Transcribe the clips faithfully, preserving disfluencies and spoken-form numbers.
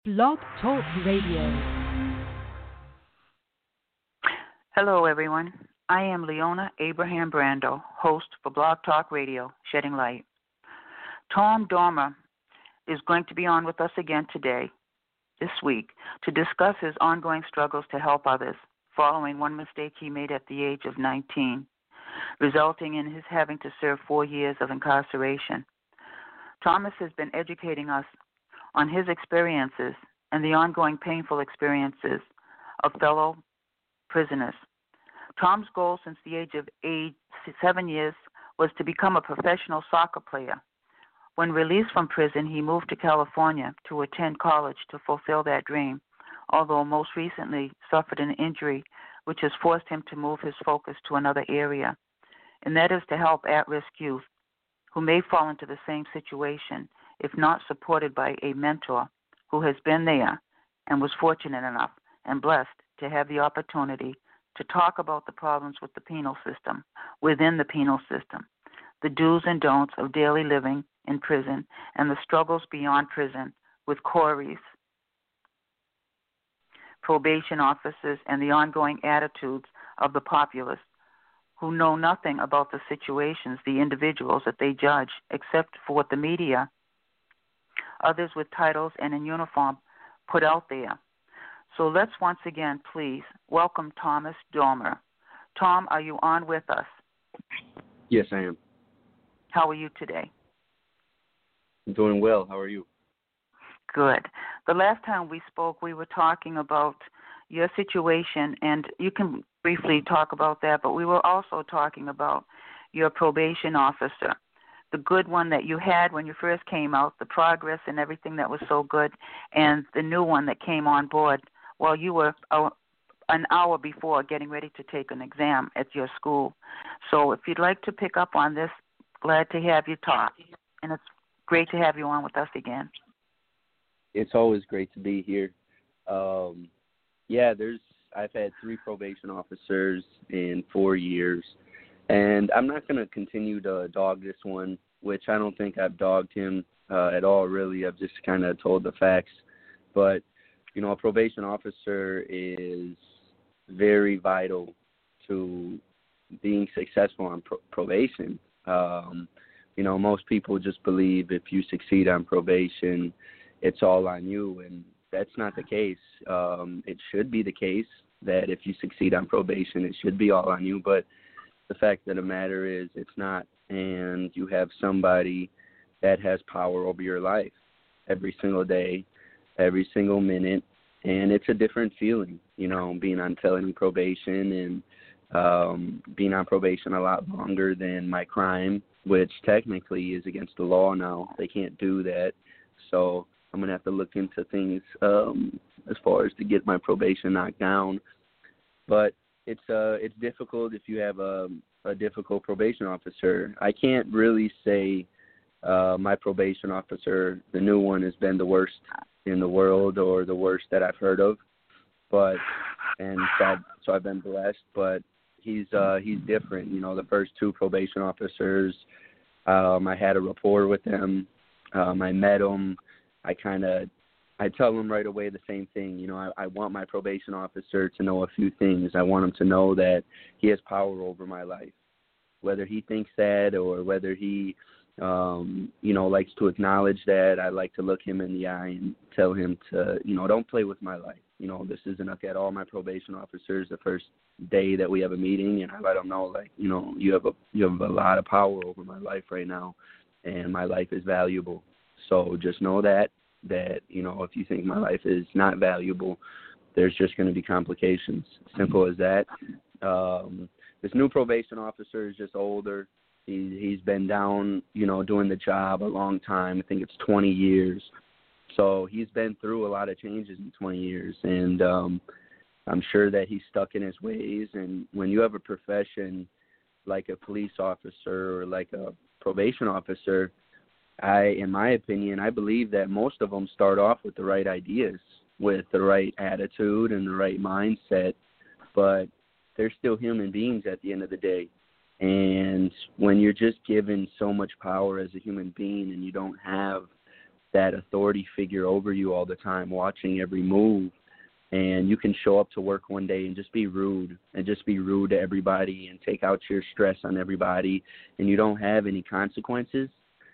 Blog Talk Radio. Hello, everyone. I am Leona Abraham Brando, host for Blog Talk Radio, Shedding Light. Tom Dormer is going to be on with us again today, this week, to discuss his ongoing struggles to help others following one mistake he made at the age of nineteen, resulting in his having to serve four years of incarceration. Thomas has been educating us on his experiences and the ongoing painful experiences of fellow prisoners. Tom's goal since the age of age seven years was to become a professional soccer player. When released from prison, he moved to California to attend college to fulfill that dream, although most recently suffered an injury which has forced him to move his focus to another area, and that is to help at-risk youth who may fall into the same situation if not supported by a mentor who has been there and was fortunate enough and blessed to have the opportunity to talk about the problems with the penal system, within the penal system, the do's and don'ts of daily living in prison, and the struggles beyond prison with Corey's, probation officers, and the ongoing attitudes of the populace who know nothing about the situations, the individuals that they judge, except for what the media, others with titles and in uniform, put out there. So let's once again, please, welcome Thomas Dormer. Tom, are you on with us? Yes, I am. How are you today? I'm doing well. How are you? Good. The last time we spoke, we were talking about your situation, and you can briefly talk about that, but we were also talking about your probation officer, the good one that you had when you first came out, the progress and everything that was so good, and the new one that came on board while you were uh, an hour before getting ready to take an exam at your school. So if you'd like to pick up on this, glad to have you talk. And it's great to have you on with us again. It's always great to be here. Um, yeah, there's I've had three probation officers in four years. And I'm not going to continue to dog this one, which I don't think I've dogged him uh, at all, really. I've just kind of told the facts. But, you know, a probation officer is very vital to being successful on pro- probation. Um, you know, most people just believe if you succeed on probation, it's all on you. And that's not the case. Um, it should be the case that if you succeed on probation, it should be all on you. But the fact of the matter is it's not, and you have somebody that has power over your life every single day, every single minute, and it's a different feeling, you know, being on felony probation and um, being on probation a lot longer than my crime, which technically is against the law now. They can't do that, so I'm going to have to look into things um, as far as to get my probation knocked down, but It's uh it's difficult if you have a, a difficult probation officer. I can't really say uh, my probation officer, the new one, has been the worst in the world or the worst that I've heard of, but and so I've, so I've been blessed. But he's uh, he's different. You know, the first two probation officers, um, I had a rapport with them. Um, I met them. I kind of I tell them right away the same thing. You know, I, I want my probation officer to know a few things. I want him to know that he has power over my life, whether he thinks that or whether he, um, you know, likes to acknowledge that. I like to look him in the eye and tell him to, you know, don't play with my life. You know, this isn't okay at all. My probation officers the first day that we have a meeting, and I let them know, like, you know, you have a you have a lot of power over my life right now, and my life is valuable. So just know that. that, you know, if you think my life is not valuable, there's just going to be complications. Simple as that. Um, this new probation officer is just older. He, he's been down, you know, doing the job a long time. I think it's twenty years. So he's been through a lot of changes in twenty years. And um, I'm sure that he's stuck in his ways. And when you have a profession like a police officer or like a probation officer, I, in my opinion, I believe that most of them start off with the right ideas, with the right attitude and the right mindset, but they're still human beings at the end of the day. And when you're just given so much power as a human being and you don't have that authority figure over you all the time, watching every move. And you can show up to work one day and just be rude and just be rude to everybody and take out your stress on everybody, and you don't have any consequences.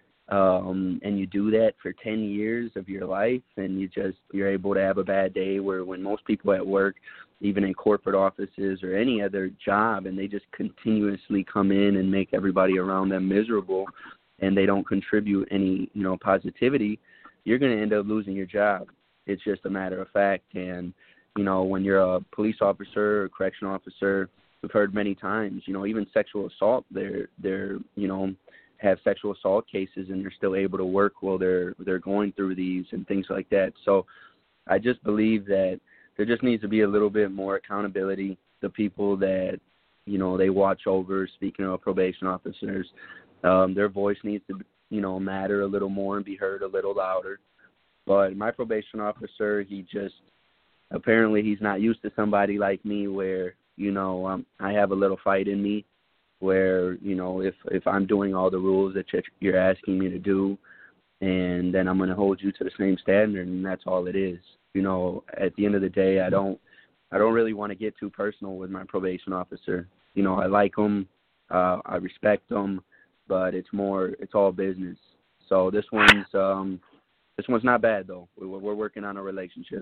Um, and you do that for ten years of your life, and you just, you're able to have a bad day where when most people at work, even in corporate offices or any other job, and they just continuously come in and make everybody around them miserable, and they don't contribute any, you know, positivity, you're going to end up losing your job. It's just a matter of fact. And, you know, when you're a police officer or correctional officer, we've heard many times, you know, even sexual assault, they're, they're, you know, have sexual assault cases and they're still able to work while they're, they're going through these and things like that. So I just believe that there just needs to be a little bit more accountability. The people that, you know, they watch over, speaking of probation officers, um, their voice needs to, you know, matter a little more and be heard a little louder. But my probation officer, he just, apparently he's not used to somebody like me where, you know, um, I have a little fight in me where, you know, if, if I'm doing all the rules that you're asking me to do, and then I'm going to hold you to the same standard, and that's all it is. You know, at the end of the day, I don't, I don't really want to get too personal with my probation officer. You know, I like him, uh, I respect him, but it's more, it's all business. So this one's, um, This one's not bad, though. We're working on a relationship.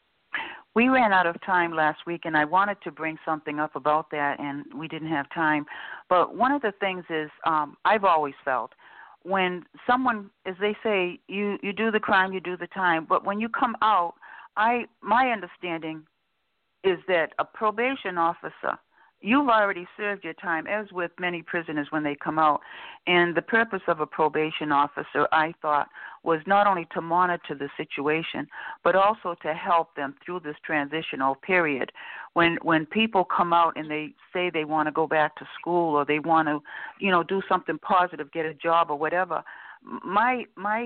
We ran out of time last week, and I wanted to bring something up about that, and we didn't have time. But one of the things is um, I've always felt when someone, as they say, you, you do the crime, you do the time, but when you come out, I my understanding is that a probation officer, you've already served your time, as with many prisoners when they come out. And the purpose of a probation officer, I thought, was not only to monitor the situation, but also to help them through this transitional period. When when people come out and they say they want to go back to school or they want to, you know, do something positive, get a job or whatever, my my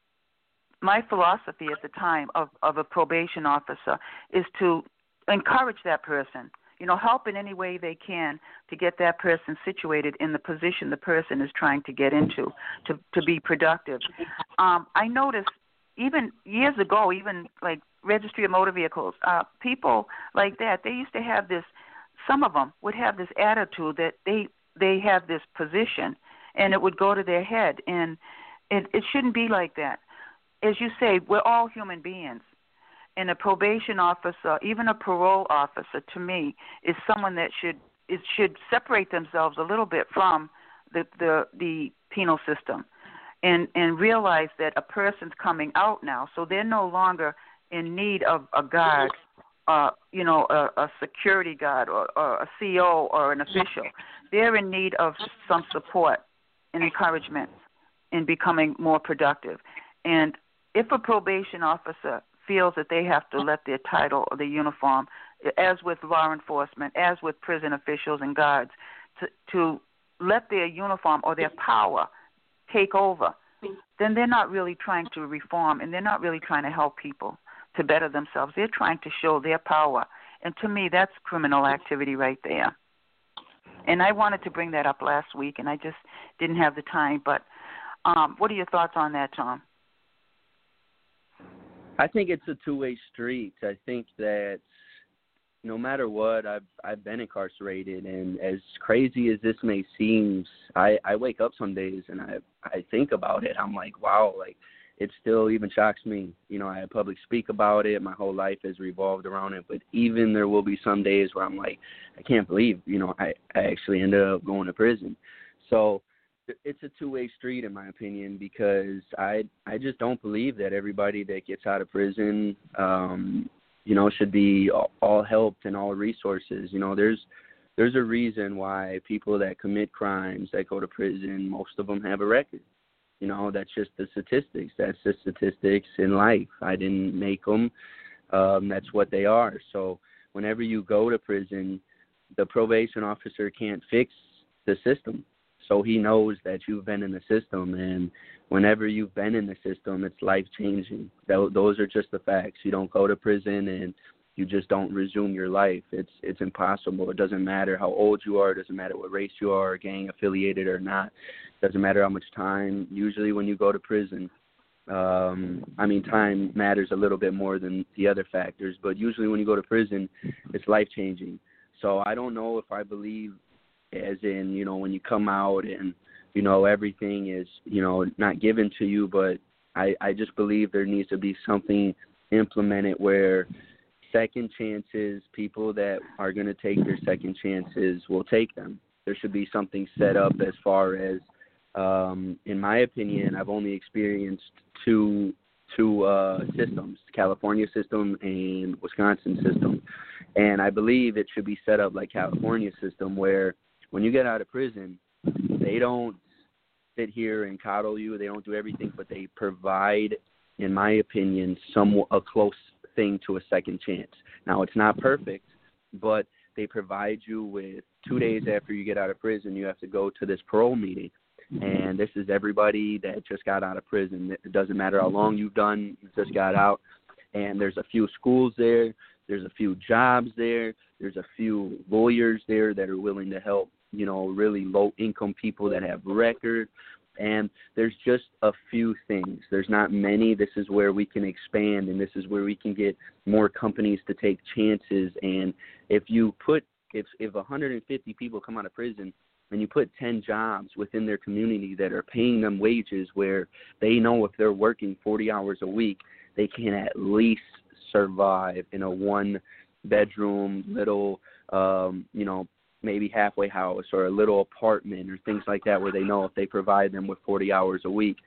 my philosophy at the time of, of a probation officer is to encourage that person. You know, help in any way they can to get that person situated in the position the person is trying to get into, to, to be productive. Um, I noticed even years ago, even like Registry of Motor Vehicles, uh, people like that, they used to have this, some of them would have this attitude that they, they have this position and it would go to their head. And it, it shouldn't be like that. As you say, we're all human beings. And a probation officer, even a parole officer, to me, is someone that should it should separate themselves a little bit from the the, the penal system, and and realize that a person's coming out now, so they're no longer in need of a guard, uh, you know, a, a security guard or, or a C O or an official. They're in need of some support and encouragement in becoming more productive. And if a probation officer feels that they have to let their title or their uniform, as with law enforcement, as with prison officials and guards, to, to let their uniform or their power take over, then they're not really trying to reform and they're not really trying to help people to better themselves. They're trying to show their power. And to me, that's criminal activity right there. And I wanted to bring that up last week, and I just didn't have the time. But um, what are your thoughts on that, Tom? I think it's a two-way street. I think that no matter what, I've I've been incarcerated, and as crazy as this may seem, I, I wake up some days and I I think about it. I'm like, wow, like it still even shocks me. You know, I public speak about it. My whole life has revolved around it, but even there will be some days where I'm like, I can't believe, you know, I, I actually ended up going to prison. So it's a two-way street, in my opinion, because I I just don't believe that everybody that gets out of prison, um, you know, should be all, all helped and all resources. You know, there's there's a reason why people that commit crimes that go to prison, most of them have a record. You know, that's just the statistics. That's the statistics in life. I didn't make them. Um, that's what they are. So whenever you go to prison, the probation officer can't fix the system. So he knows that you've been in the system, and whenever you've been in the system, it's life-changing. Those are just the facts. You don't go to prison and you just don't resume your life. It's it's impossible. It doesn't matter how old you are. It doesn't matter what race you are, gang-affiliated or not. It doesn't matter how much time. Usually when you go to prison, Um, I mean, time matters a little bit more than the other factors, but usually when you go to prison, it's life-changing. So I don't know if I believe as in, you know, when you come out and, you know, everything is, you know, not given to you, but I, I just believe there needs to be something implemented where second chances, people that are going to take their second chances will take them. There should be something set up as far as, um, in my opinion, I've only experienced two two uh, systems, California system and Wisconsin system. And I believe it should be set up like California system where when you get out of prison, they don't sit here and coddle you. They don't do everything, but they provide, in my opinion, some a close thing to a second chance. Now, it's not perfect, but they provide you with two days after you get out of prison, you have to go to this parole meeting. And this is everybody that just got out of prison. It doesn't matter how long you've done, you just got out. And there's a few schools there. There's a few jobs there. There's a few lawyers there that are willing to help, you know, really low-income people that have record. And there's just a few things. There's not many. This is where we can expand, and this is where we can get more companies to take chances. And if you put, if if one hundred fifty people come out of prison, and you put ten jobs within their community that are paying them wages where they know if they're working forty hours a week, they can at least survive in a one-bedroom little, um, you know, maybe halfway house or a little apartment or things like that where they know if they provide them with forty hours a week.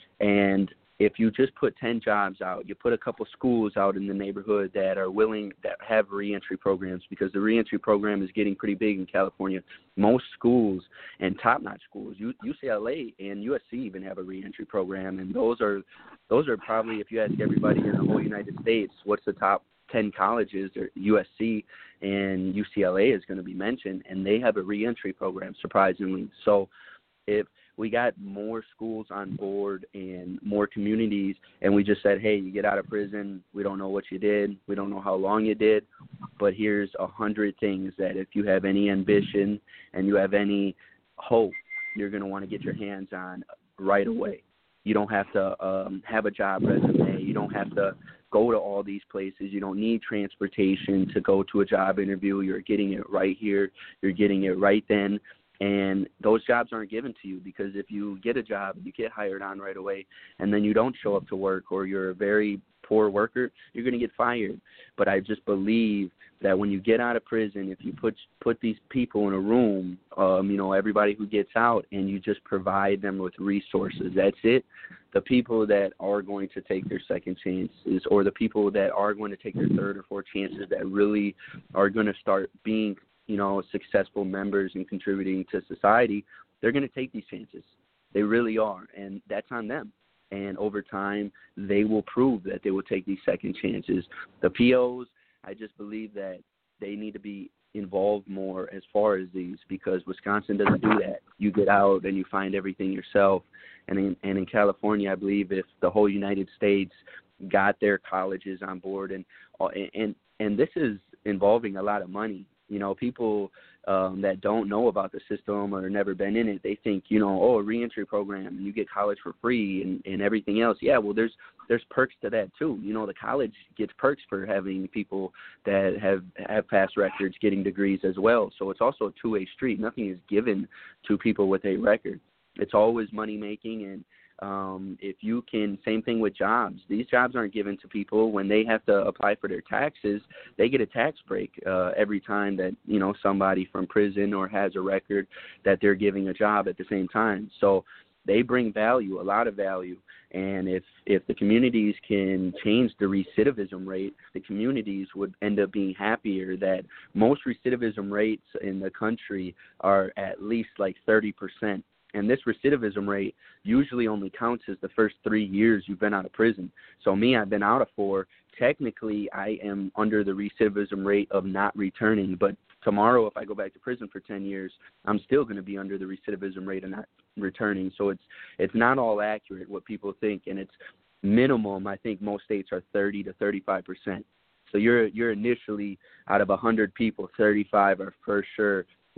And if you just put ten jobs out, you put a couple schools out in the neighborhood that are willing, that have reentry programs, because the reentry program is getting pretty big in California. Most schools and top-notch schools, U C L A and U S C even have a reentry program, and those are those are probably, if you ask everybody in the whole United States, what's the top ten colleges, or U S C and U C L A is going to be mentioned, and they have a reentry program, surprisingly. So if we got more schools on board and more communities, and we just said, hey, you get out of prison, we don't know what you did, we don't know how long you did, but here's a hundred things that if you have any ambition and you have any hope, you're going to want to get your hands on right away. You don't have to um, have a job resume. You don't have to go to all these places. You don't need transportation to go to a job interview. You're getting it right here. You're getting it right then. And those jobs aren't given to you, because if you get a job, you get hired on right away, and then you don't show up to work, or you're a very poor worker, you're going to get fired. But I just believe that when you get out of prison, if you put put these people in a room, um, you know, everybody who gets out, and you just provide them with resources, that's it. The people that are going to take their second chances, or the people that are going to take their third or fourth chances, that really are going to start being, you know, successful members and contributing to society, they're going to take these chances. They really are, and that's on them. And over time, they will prove that they will take these second chances. The P Os, I just believe that they need to be involved more as far as these, because Wisconsin doesn't do that. You get out and you find everything yourself. And in, and in California, I believe if the whole United States got their colleges on board, and and and this is involving a lot of money. You know, people um, that don't know about the system or never been in it, they think, you know, oh, a reentry program, you get college for free and, and everything else. Yeah, well, there's there's perks to that too. You know, the college gets perks for having people that have, have past records getting degrees as well. So it's also a two-way street. Nothing is given to people with a record. It's always money making, and Um, if you can, same thing with jobs. These jobs aren't given to people when they have to apply for their taxes. They get a tax break uh, every time that, you know, somebody from prison or has a record that they're giving a job at the same time. So they bring value, a lot of value. And if, if the communities can change the recidivism rate, the communities would end up being happier. That most recidivism rates in the country are at least like thirty percent. And this recidivism rate usually only counts as the first three years you've been out of prison. So me, I've been out of four. Technically, I am under the recidivism rate of not returning. But tomorrow, if I go back to prison for ten years, I'm still going to be under the recidivism rate of not returning. So it's it's not all accurate what people think. And it's minimum, I think most states are thirty to thirty-five percent. So you're you're initially, out of one hundred people, thirty-five are for sure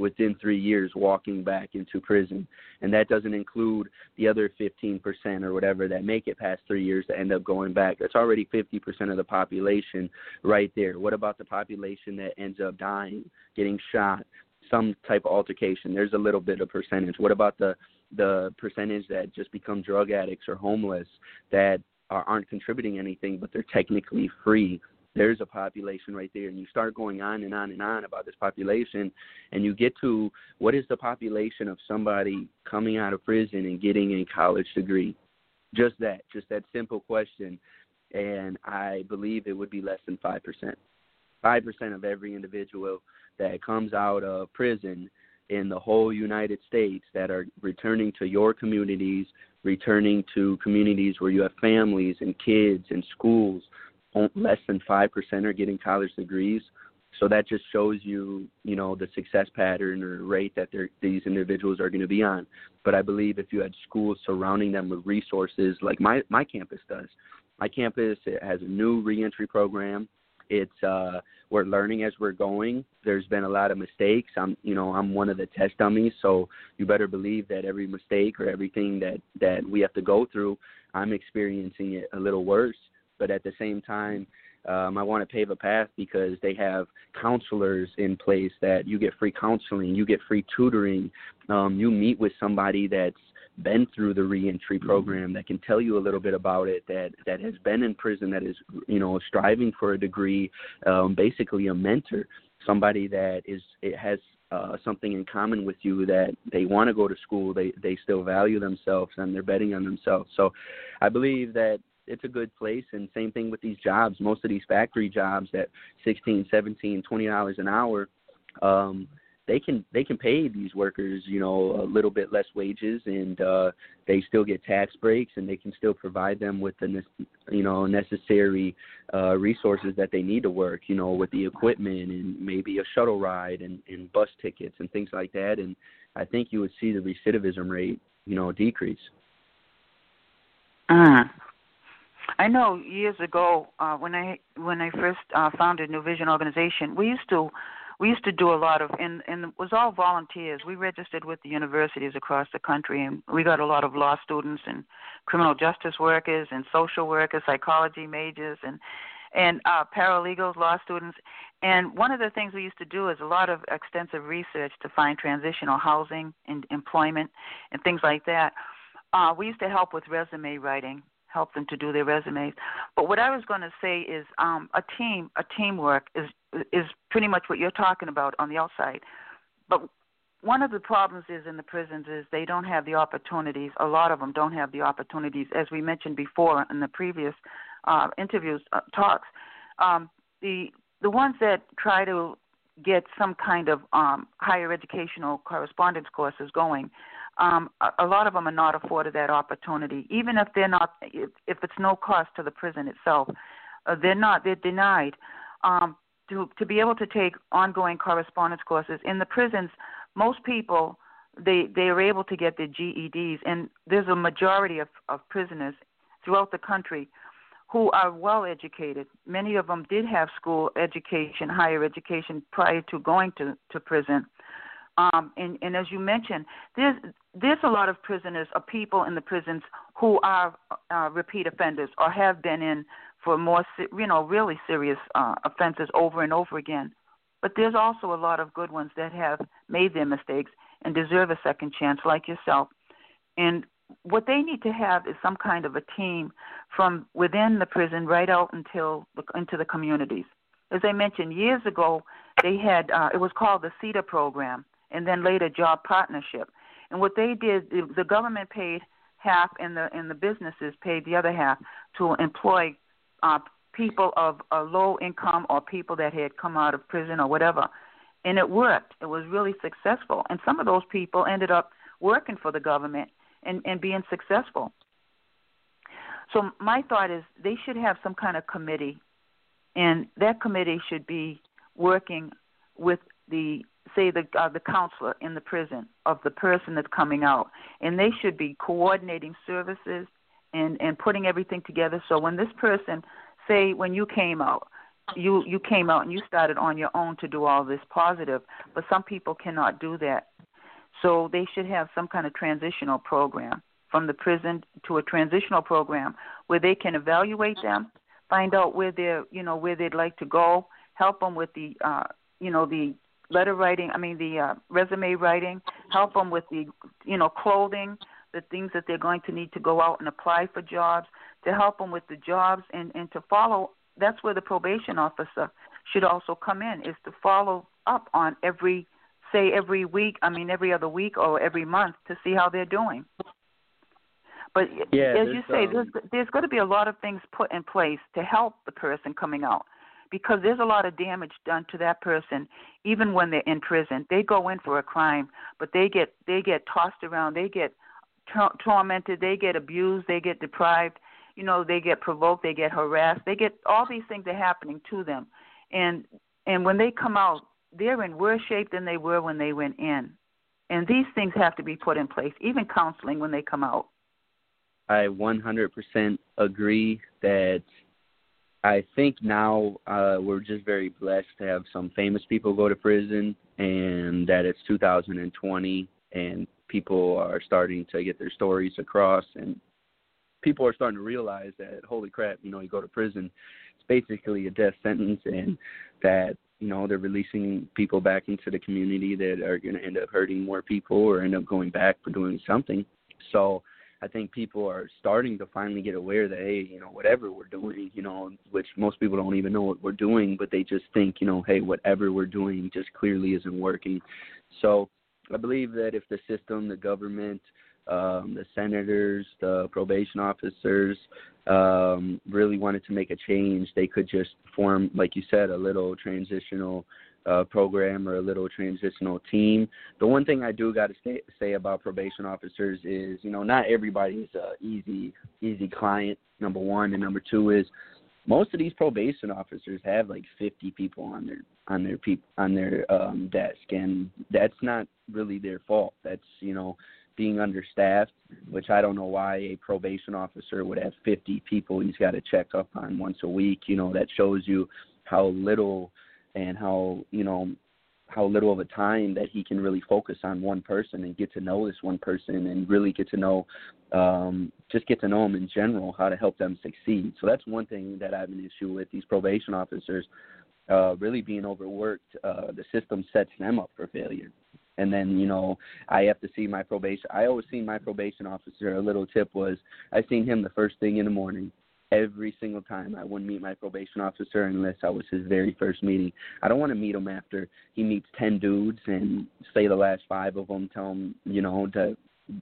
within three years walking back into prison. And that doesn't include the other fifteen percent or whatever that make it past three years to end up going back. That's already fifty percent of the population right there. What about the population that ends up dying, getting shot, some type of altercation? There's a little bit of percentage. What about the the percentage that just become drug addicts or homeless that are, aren't contributing anything, but they're technically free? There's a population right there, and you start going on and on and on about this population, and you get to what is the population of somebody coming out of prison and getting a college degree? Just that, just that simple question, and I believe it would be less than five percent. five percent of every individual that comes out of prison in the whole United States that are returning to your communities, returning to communities where you have families and kids and schools, less than five percent are getting college degrees. So that just shows you, you know, the success pattern or rate that these individuals are going to be on. But I believe if you had schools surrounding them with resources like my, my campus does. My campus, it has a new reentry program. It's uh, we're learning as we're going. There's been a lot of mistakes. I'm, you know, I'm one of the test dummies, so you better believe that every mistake or everything that, that we have to go through, I'm experiencing it a little worse. But at the same time, um, I want to pave a path because they have counselors in place that you get free counseling, you get free tutoring. Um, you meet with somebody that's been through the reentry program that can tell you a little bit about it, that, that has been in prison, that is, you know, striving for a degree, um, basically a mentor, somebody that is it has uh, something in common with you, that they want to go to school, they, they still value themselves, and they're betting on themselves. So I believe that it's a good place, and same thing with these jobs. Most of these factory jobs at sixteen, seventeen, twenty dollars an hour, um, they can they can pay these workers, you know, a little bit less wages, and uh, they still get tax breaks, and they can still provide them with the, you know, necessary uh, resources that they need to work, you know, with the equipment and maybe a shuttle ride and, and bus tickets and things like that. And I think you would see the recidivism rate, you know, decrease. Uh, I know years ago uh, when I when I first uh, founded New Vision Organization, we used to we used to do a lot of, and, and it was all volunteers. We registered with the universities across the country, and we got a lot of law students and criminal justice workers and social workers, psychology majors, and and uh, paralegals, law students. And one of the things we used to do is a lot of extensive research to find transitional housing and employment and things like that. Uh, we used to help with resume writing, help them to do their resumes. But what I was going to say is um, a team, a teamwork is is pretty much what you're talking about on the outside. But one of the problems is in the prisons is they don't have the opportunities. A lot of them don't have the opportunities, as we mentioned before in the previous uh, interviews, uh, talks. Um, the the ones that try to get some kind of um, higher educational correspondence courses going, Um, a, a lot of them are not afforded that opportunity, even if they're not, if, if it's no cost to the prison itself, uh, they're not, they're denied um, to to be able to take ongoing correspondence courses. In the prisons, most people, they, they are able to get their G E Ds, and there's a majority of, of prisoners throughout the country who are well educated. Many of them did have school education, higher education prior to going to, to prison. Um, and, and as you mentioned, there's there's a lot of prisoners, or people in the prisons who are uh, repeat offenders or have been in for more, you know, really serious uh, offenses over and over again. But there's also a lot of good ones that have made their mistakes and deserve a second chance, like yourself. And what they need to have is some kind of a team from within the prison right out until the, into the communities. As I mentioned, years ago, they had uh, it was called the CEDAR program, and then later Job Partnership. And what they did, the government paid half, and the and the businesses paid the other half to employ uh, people of a low income or people that had come out of prison or whatever. And it worked. It was really successful. And some of those people ended up working for the government and, and being successful. So my thought is they should have some kind of committee, and that committee should be working with the say the uh, the counselor in the prison of the person that's coming out, and they should be coordinating services and, and putting everything together. So when this person, say when you came out, you you came out and you started on your own to do all this positive, but some people cannot do that. So they should have some kind of transitional program from the prison to a transitional program where they can evaluate them, find out where they're, you know, where they'd like to go, help them with the, uh, you know, the letter writing, I mean the uh, resume writing, help them with the, you know, clothing, the things that they're going to need to go out and apply for jobs, to help them with the jobs and, and to follow. That's where the probation officer should also come in, is to follow up on every, say every week, I mean every other week or every month to see how they're doing. But yeah, as you say, um... there's, there's going to be a lot of things put in place to help the person coming out, because there's a lot of damage done to that person even when they're in prison. They go in for a crime, but they get they get tossed around, they get tor- tormented, they get abused, they get deprived, you know, they get provoked, they get harassed, they get all these things are happening to them. And and when they come out, they're in worse shape than they were when they went in. And these things have to be put in place, even counseling when they come out. I one hundred percent agree that I think now uh, we're just very blessed to have some famous people go to prison, and that it's two thousand twenty and people are starting to get their stories across, and people are starting to realize that, holy crap, you know, you go to prison, it's basically a death sentence, and that, you know, they're releasing people back into the community that are going to end up hurting more people or end up going back for doing something. So I think people are starting to finally get aware that, hey, you know, whatever we're doing, you know, which most people don't even know what we're doing, but they just think, you know, hey, whatever we're doing just clearly isn't working. So I believe that if the system, the government, um, the senators, the probation officers um, really wanted to make a change, they could just form, like you said, a little transitional Uh, program or a little transitional team. The one thing I do got to say, say about probation officers is, you know, not everybody's a easy, easy client, number one. And number two is most of these probation officers have like fifty people on their, on their peop, on their um, desk. And that's not really their fault. That's, you know, being understaffed, which I don't know why a probation officer would have fifty people he's got to check up on once a week. You know, that shows you how little and how, you know, how little of a time that he can really focus on one person and get to know this one person and really get to know, um, just get to know them in general, how to help them succeed. So that's one thing that I have an issue with, these probation officers uh, really being overworked. Uh, the system sets them up for failure. And then, you know, I have to see my probation. I always see my probation officer. A little tip was I seen him the first thing in the morning. Every single time. I wouldn't meet my probation officer unless I was his very first meeting. I don't want to meet him after he meets ten dudes and say the last five of them tell him, you know, to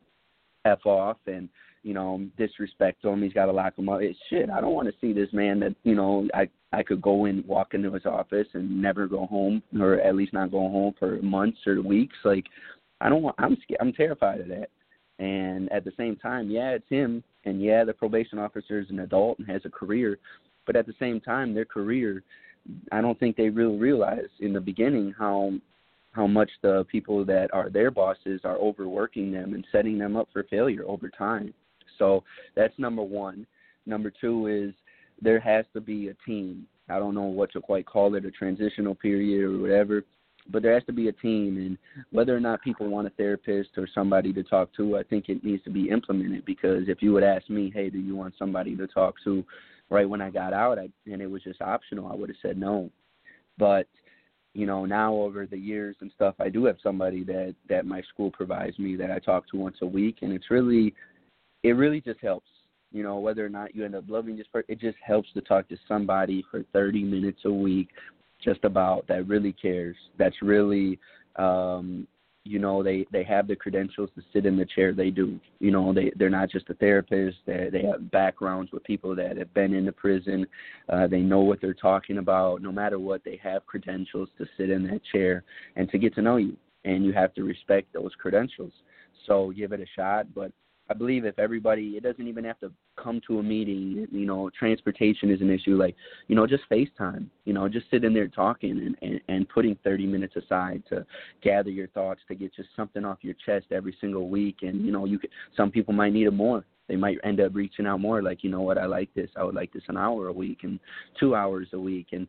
F off and, you know, disrespect him. He's got to lock him up. It's shit. I don't want to see this man that, you know, I, I could go in, walk into his office and never go home, or at least not go home for months or weeks. Like, I don't want, I'm scared. I'm terrified of that. And at the same time, yeah, it's him. And, yeah, the probation officer is an adult and has a career. But at the same time, their career, I don't think they really realize in the beginning how how much the people that are their bosses are overworking them and setting them up for failure over time. So that's number one. Number two is there has to be a team. I don't know what you quite call it, a transitional period or whatever, but there has to be a team, and whether or not people want a therapist or somebody to talk to, I think it needs to be implemented, because if you would ask me, hey, do you want somebody to talk to right when I got out, I, and it was just optional, I would have said no. But, you know, now over the years and stuff, I do have somebody that, that my school provides me that I talk to once a week, and it's really, it really just helps. You know, whether or not you end up loving this person, it just helps to talk to somebody for thirty minutes a week just about that really cares, that's really, um, you know, they, they have the credentials to sit in the chair they do. You know, they, they're not just a therapist. They, they have backgrounds with people that have been in the prison. Uh, they know what they're talking about. No matter what, they have credentials to sit in that chair and to get to know you. And you have to respect those credentials. So give it a shot. But I believe if everybody, it doesn't even have to come to a meeting, you know, transportation is an issue, like, you know, just FaceTime, you know, just sitting there talking and, and, and putting thirty minutes aside to gather your thoughts, to get just something off your chest every single week. And, you know, you could, some people might need it more. They might end up reaching out more, like, you know what, I like this. I would like this an hour a week and two hours a week. And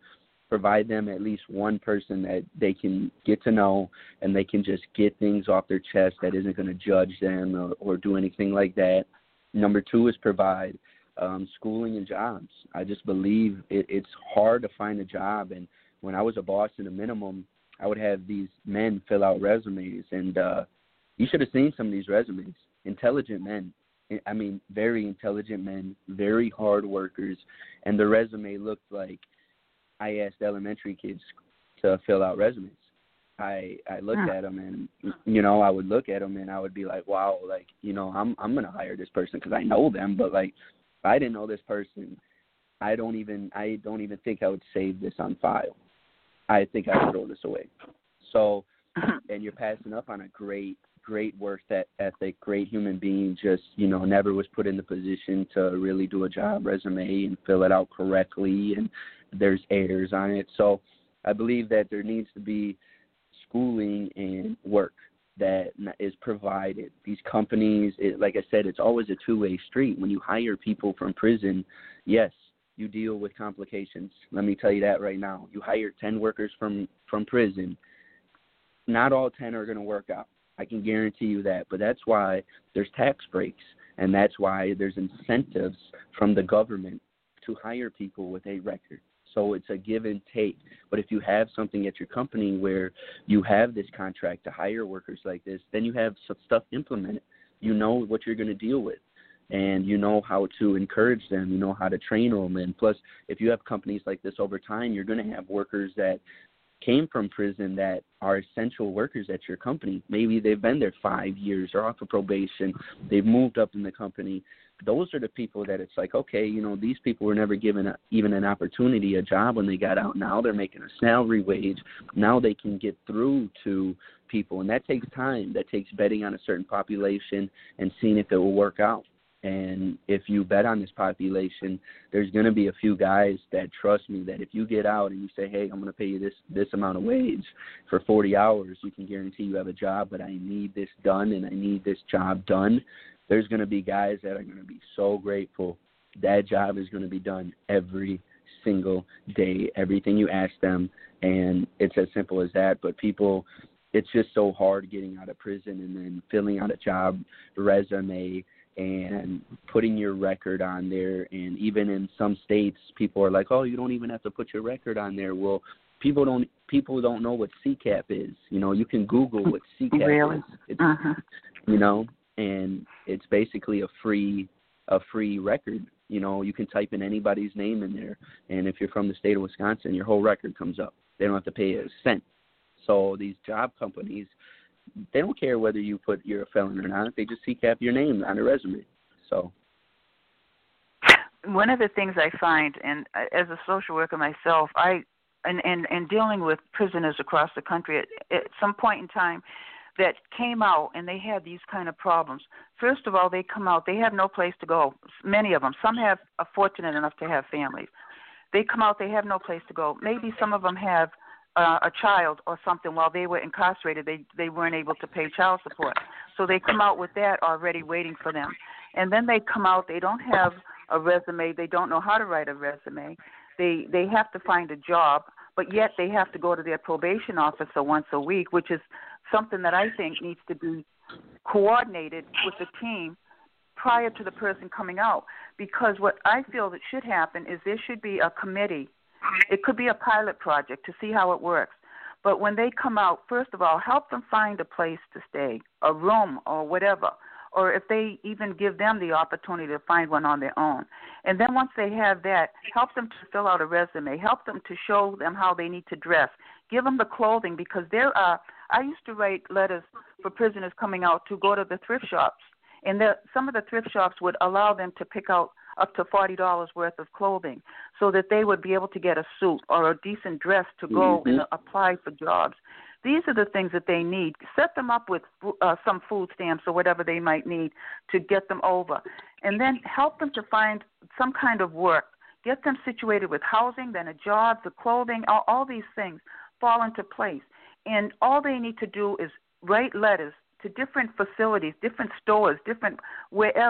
provide them at least one person that they can get to know and they can just get things off their chest that isn't going to judge them or, or do anything like that. Number two is provide um, schooling and jobs. I just believe it, it's hard to find a job. And when I was a boss in a minimum, I would have these men fill out resumes. And uh, you should have seen some of these resumes. Intelligent men. I mean, very intelligent men, very hard workers. And the resume looked like I asked elementary kids to fill out resumes. I I looked huh. at them and, you know, I would look at them and I would be like, wow, like, you know, I'm I'm going to hire this person because I know them. But, like, if I didn't know this person, I don't even I don't even think I would save this on file. I think I would throw this away. So, and you're passing up on a great, great work ethic, great human being, just, you know, never was put in the position to really do a job resume and fill it out correctly, and there's errors on it. So I believe that there needs to be schooling and work that is provided. These companies, it, like I said, it's always a two-way street. When you hire people from prison, yes, you deal with complications. Let me tell you that right now. You hire ten workers from, from prison, not all ten are going to work out. I can guarantee you that. But that's why there's tax breaks, and that's why there's incentives from the government to hire people with a record. So it's a give and take. But if you have something at your company where you have this contract to hire workers like this, then you have some stuff implemented. You know what you're going to deal with, and you know how to encourage them. You know how to train them. And plus, if you have companies like this over time, you're going to have workers that came from prison that are essential workers at your company. Maybe they've been there five years or off of probation. They've moved up in the company. Those are the people that it's like, okay, you know, these people were never given a, even an opportunity, a job when they got out. Now they're making a salary wage. Now they can get through to people, and that takes time. That takes betting on a certain population and seeing if it will work out. And if you bet on this population, there's going to be a few guys that trust me that if you get out and you say, hey, I'm going to pay you this, this amount of wage for forty hours, you can guarantee you have a job, but I need this done and I need this job done. There's going to be guys that are going to be so grateful. That job is going to be done every single day, everything you ask them, and it's as simple as that. But people, it's just so hard getting out of prison and then filling out a job resume and putting your record on there. And even in some states, people are like, oh, you don't even have to put your record on there. Well, people don't people don't know what C CAP is. You know, you can Google what C CAP really? is. It's, uh-huh. You know, and it's basically a free a free record. You know, you can type in anybody's name in there, and if you're from the state of Wisconsin, your whole record comes up. They don't have to pay a cent. So these job companies, they don't care whether you put you're a felon or not. They just C CAP your name on a resume. So one of the things I find, and as a social worker myself, I and and, and dealing with prisoners across the country at, at some point in time that came out and they had these kind of problems. First of all, they come out, they have no place to go. Many of them, some have are fortunate enough to have families. They come out, they have no place to go. Maybe some of them have Uh, a child or something while they were incarcerated. They they weren't able to pay child support. So they come out with that already waiting for them. And then they come out, they don't have a resume, they don't know how to write a resume. They they have to find a job, but yet they have to go to their probation officer once a week, which is something that I think needs to be coordinated with the team prior to the person coming out. Because what I feel that should happen is there should be a committee. It could be a pilot project to see how it works. But when they come out, first of all, help them find a place to stay, a room or whatever, or if they even give them the opportunity to find one on their own. And then once they have that, help them to fill out a resume, help them to show them how they need to dress, give them the clothing, because there are, I used to write letters for prisoners coming out to go to the thrift shops. And there, some of the thrift shops would allow them to pick out up to forty dollars worth of clothing so that they would be able to get a suit or a decent dress to go mm-hmm. and apply for jobs. These are the things that they need. Set them up with uh, some food stamps or whatever they might need to get them over. And then help them to find some kind of work. Get them situated with housing, then a job, the clothing, all, all these things fall into place. And all they need to do is write letters to different facilities, different stores, different wherever,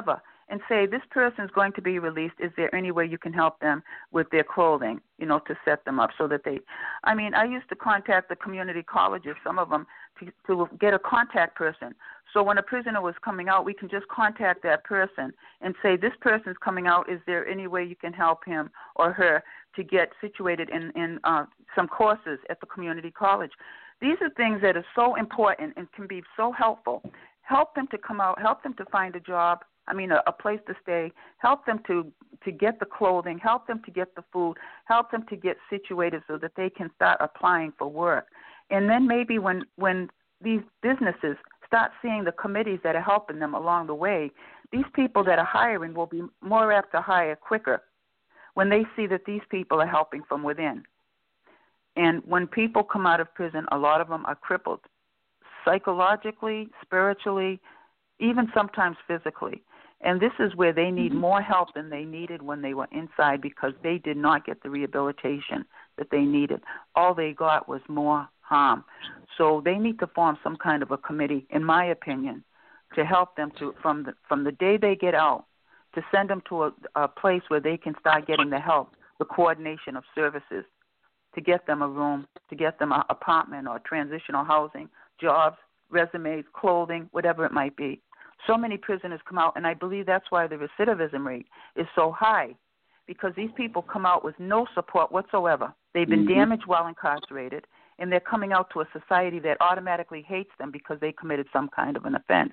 and say, this person's going to be released. Is there any way you can help them with their clothing, you know, to set them up so that they, I mean, I used to contact the community colleges, some of them, to, to get a contact person. So when a prisoner was coming out, we can just contact that person and say, this person's coming out. Is there any way you can help him or her to get situated in, in uh, some courses at the community college? These are things that are so important and can be so helpful. Help them to come out, help them to find a job, I mean, a, a place to stay, help them to, to get the clothing, help them to get the food, help them to get situated so that they can start applying for work. And then maybe when, when these businesses start seeing the committees that are helping them along the way, these people that are hiring will be more apt to hire quicker when they see that these people are helping from within. And when people come out of prison, a lot of them are crippled psychologically, spiritually, even sometimes physically. And this is where they need more help than they needed when they were inside, because they did not get the rehabilitation that they needed. All they got was more harm. So they need to form some kind of a committee, in my opinion, to help them to from the, from the day they get out, to send them to a, a place where they can start getting the help, the coordination of services, to get them a room, to get them an apartment or transitional housing, jobs, resumes, clothing, whatever it might be. So many prisoners come out, and I believe that's why the recidivism rate is so high, because these people come out with no support whatsoever. They've been mm-hmm. damaged while incarcerated, and they're coming out to a society that automatically hates them because they committed some kind of an offense.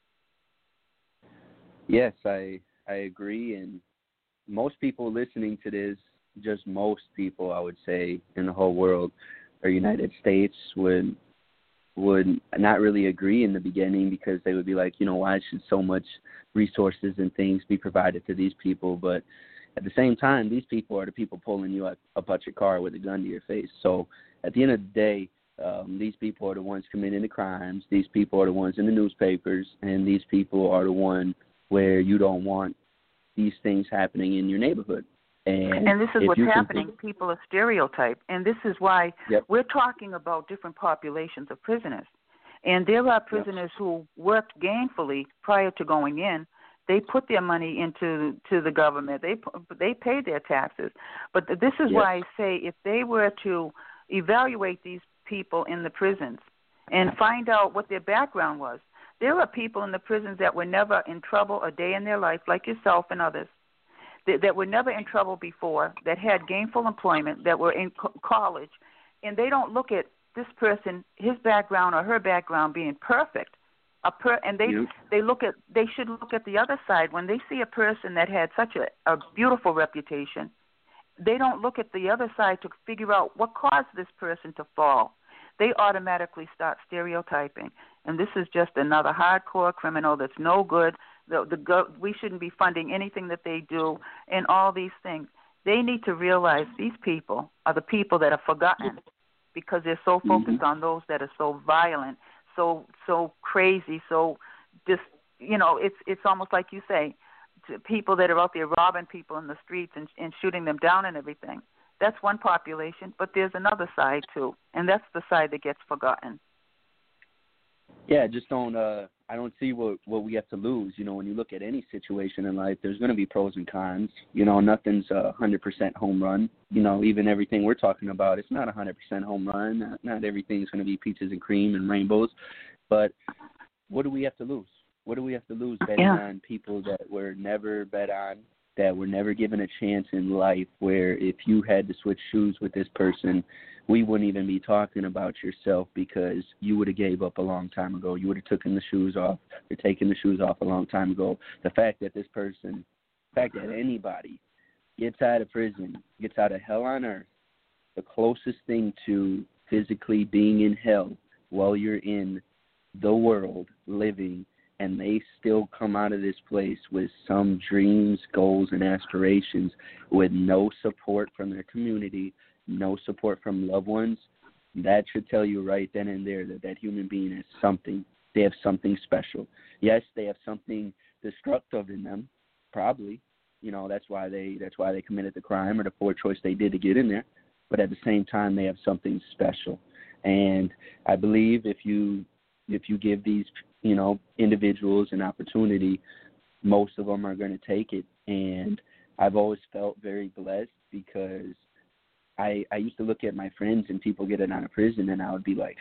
Yes, I I agree, and most people listening to this, just most people, I would say, in the whole world or United States would would not really agree in the beginning, because they would be like, you know, why should so much resources and things be provided to these people? But at the same time, these people are the people pulling you up, up at your car with a gun to your face. So at the end of the day, um, these people are the ones committing the crimes. These people are the ones in the newspapers, and these people are the one where you don't want these things happening in your neighborhood. And, and this is what's happening. Think, People are stereotyped. And this is why yep. we're talking about different populations of prisoners. And there are prisoners yep. who worked gainfully prior to going in. They put their money into to the government. They they pay their taxes. But this is yep. why I say, if they were to evaluate these people in the prisons and find out what their background was. There are people in the prisons that were never in trouble a day in their life, like yourself and others, that, that were never in trouble before, that had gainful employment, that were in co- college, and they don't look at this person, his background or her background being perfect. A per, and they yep. they look at they should look at the other side. When they see a person that had such a, a beautiful reputation, they don't look at the other side to figure out what caused this person to fall. They automatically start stereotyping. And this is just another hardcore criminal that's no good. The, the go, we shouldn't be funding anything that they do, and all these things. They need to realize these people are the people that are forgotten, because they're so focused mm-hmm. on those that are so violent, so so crazy, so just, you know, it's it's almost like you say, to people that are out there robbing people in the streets and, and shooting them down and everything. That's one population, but there's another side too, and that's the side that gets forgotten. Yeah, just don't. Uh, I don't see what what we have to lose. You know, when you look at any situation in life, there's going to be pros and cons. You know, nothing's a hundred percent home run. You know, even everything we're talking about, it's not a hundred percent home run. Not, not everything's going to be peaches and cream and rainbows. But what do we have to lose? What do we have to lose betting yeah. on people that were never bet on, that were never given a chance in life, where if you had to switch shoes with this person, we wouldn't even be talking about yourself, because you would have gave up a long time ago. You would have taken the shoes off or taken the shoes off a long time ago. The fact that this person, the fact that anybody gets out of prison, gets out of hell on earth, the closest thing to physically being in hell while you're in the world living, and they still come out of this place with some dreams, goals, and aspirations, with no support from their community, no support from loved ones, that should tell you right then and there that that human being is something. They have something special. Yes, they have something destructive in them, probably. You know, that's why they that's why they committed the crime or the poor choice they did to get in there. But at the same time, they have something special. And I believe if you if you give these, you know, individuals an opportunity most of them are going to take it. And I've always felt very blessed because I I used to look at my friends and people getting out of prison, and I would be like,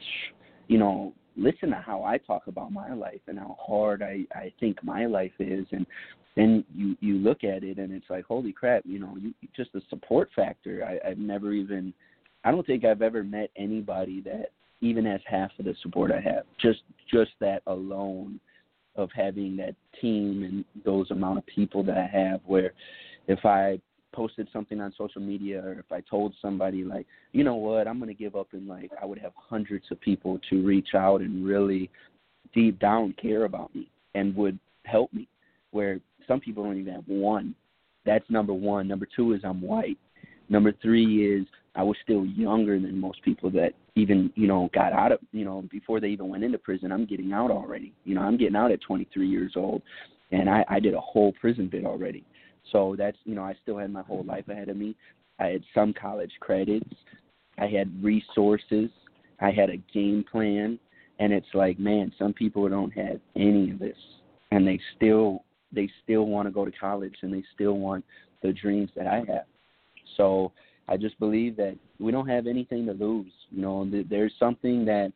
you know, listen to how I talk about my life and how hard I, I think my life is. And then you, you look at it and it's like, holy crap, you know, you, just the support factor. I, I've never even, I don't think I've ever met anybody that even has half of the support I have. Just just that alone of having that team and those amount of people that I have, where if I posted something on social media or if I told somebody like, you know what, I'm going to give up, and like I would have hundreds of people to reach out and really deep down care about me and would help me, where some people don't even have one. That's number one. Number two is I'm white. Number three is I was still younger than most people that even, you know, got out of, you know, before they even went into prison. I'm getting out already. You know, I'm getting out at twenty-three years old, and I, I did a whole prison bit already. So that's, you know, I still had my whole life ahead of me. I had some college credits. I had resources. I had a game plan. And it's like, man, some people don't have any of this, and they still they still want to go to college, and they still want the dreams that I have. So I just believe that we don't have anything to lose. You know, there's something that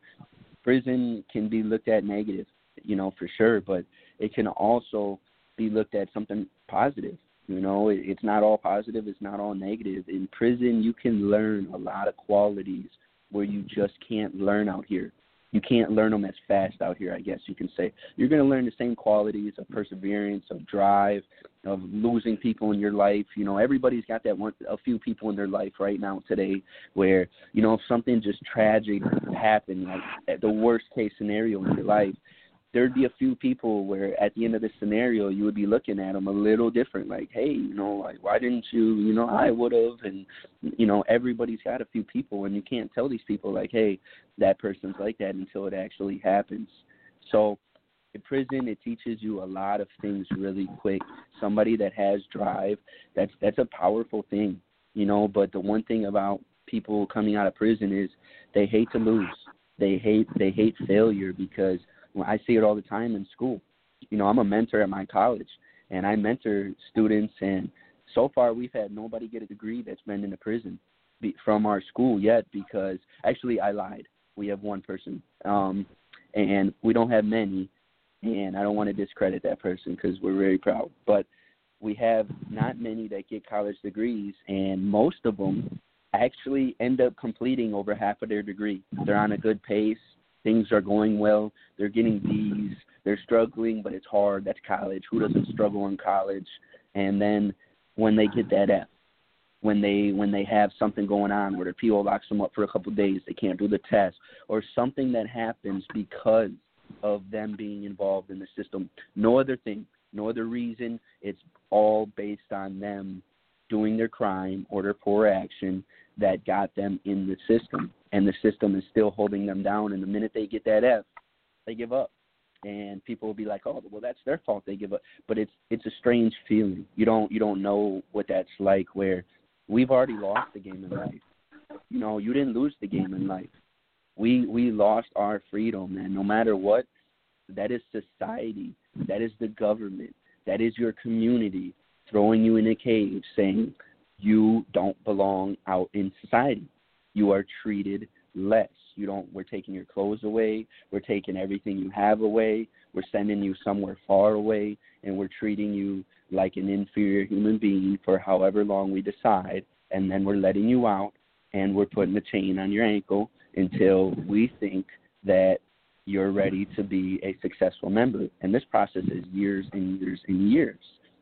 prison can be looked at negative, you know, for sure, but it can also be looked at something positive. You know, it's not all positive. It's not all negative. In prison, you can learn a lot of qualities where you just can't learn out here. You can't learn them as fast out here, I guess you can say. You're going to learn the same qualities of perseverance, of drive, of losing people in your life. You know, everybody's got that one, a few people in their life right now today where, you know, if something just tragic happened, like at the worst case scenario in your life, there'd be a few people where at the end of this scenario, you would be looking at them a little different, like, hey, you know, like, why didn't you, you know, I would have. And, you know, everybody's got a few people, and you can't tell these people, like, hey, that person's like that until it actually happens. So in prison, it teaches you a lot of things really quick. Somebody that has drive, that's that's a powerful thing, you know, but the one thing about people coming out of prison is they hate to lose. They hate they hate failure because well, I see it all the time in school. You know, I'm a mentor at my college, and I mentor students, and so far we've had nobody get a degree that's been in a prison be, from our school yet because, actually, I lied. We have one person, um, and we don't have many, and I don't want to discredit that person because we're very proud. But we have not many that get college degrees, and most of them actually end up completing over half of their degree. They're on a good pace. Things are going well. They're getting D's. They're struggling, but it's hard. That's college. Who doesn't struggle in college? And then when they get that F, when they when they have something going on where their P O locks them up for a couple of days, they can't do the test, or something that happens because of them being involved in the system. No other thing, no other reason. It's all based on them doing their crime or their poor action that got them in the system. And the system is still holding them down. And the minute they get that F, they give up. And people will be like, oh, well, that's their fault. They give up. But it's it's a strange feeling. You don't you don't know what that's like, where we've already lost the game in life. You know, you didn't lose the game in life. We we lost our freedom, and no matter what, that is society. That is the government. That is your community throwing you in a cage saying you don't belong out in society. You are treated less. You don't. We're taking your clothes away. We're taking everything you have away. We're sending you somewhere far away, and we're treating you like an inferior human being for however long we decide, and then we're letting you out, and we're putting a chain on your ankle until we think that you're ready to be a successful member. And this process is years and years and years.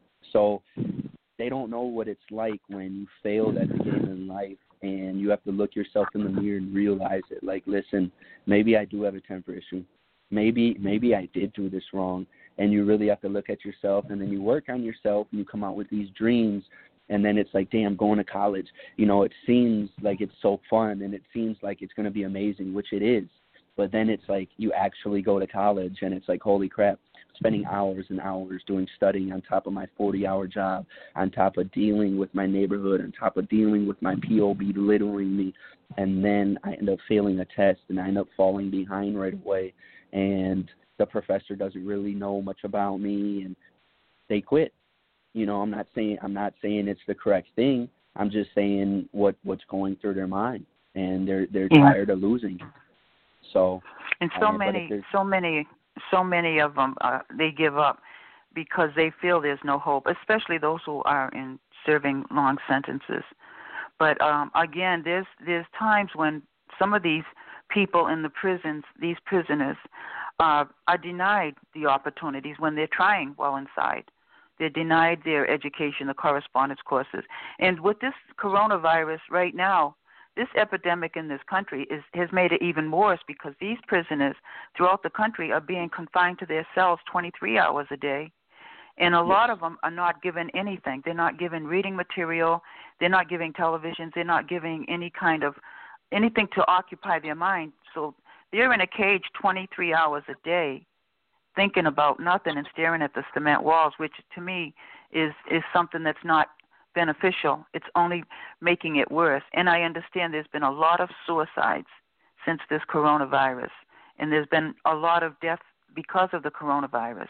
So they don't know what it's like when you failed at the game in life, and you have to look yourself in the mirror and realize it. Like, listen, maybe I do have a temper issue. Maybe maybe I did do this wrong. And you really have to look at yourself, and then you work on yourself, and you come out with these dreams, and then it's like, damn, going to college. You know, it seems like it's so fun, and it seems like it's going to be amazing, which it is. But then it's like you actually go to college, and it's like, holy crap, spending hours and hours doing studying on top of my forty-hour job, on top of dealing with my neighborhood, on top of dealing with my P O belittling me, and then I end up failing a test, and I end up falling behind right away, and the professor doesn't really know much about me, and they quit. You know, I'm not saying I'm not saying it's the correct thing. I'm just saying what, what's going through their mind, and they're they're yeah. tired of losing. So and so uh, many, so many, so many of them uh, they give up because they feel there's no hope, especially those who are in serving long sentences. But um, again, there's there's times when some of these people in the prisons, these prisoners, uh, are denied the opportunities when they're trying while inside. They're denied their education, the correspondence courses. And with this coronavirus right now, this epidemic in this country is, has made it even worse because these prisoners throughout the country are being confined to their cells twenty-three hours a day. And a lot of them are not given anything. They're not given reading material. They're not giving televisions. They're not giving any kind of anything to occupy their mind. So they're in a cage twenty-three hours a day thinking about nothing and staring at the cement walls, which to me is, is something that's not beneficial. It's only making it worse. And I understand there's been a lot of suicides since this coronavirus, and there's been a lot of death because of the coronavirus.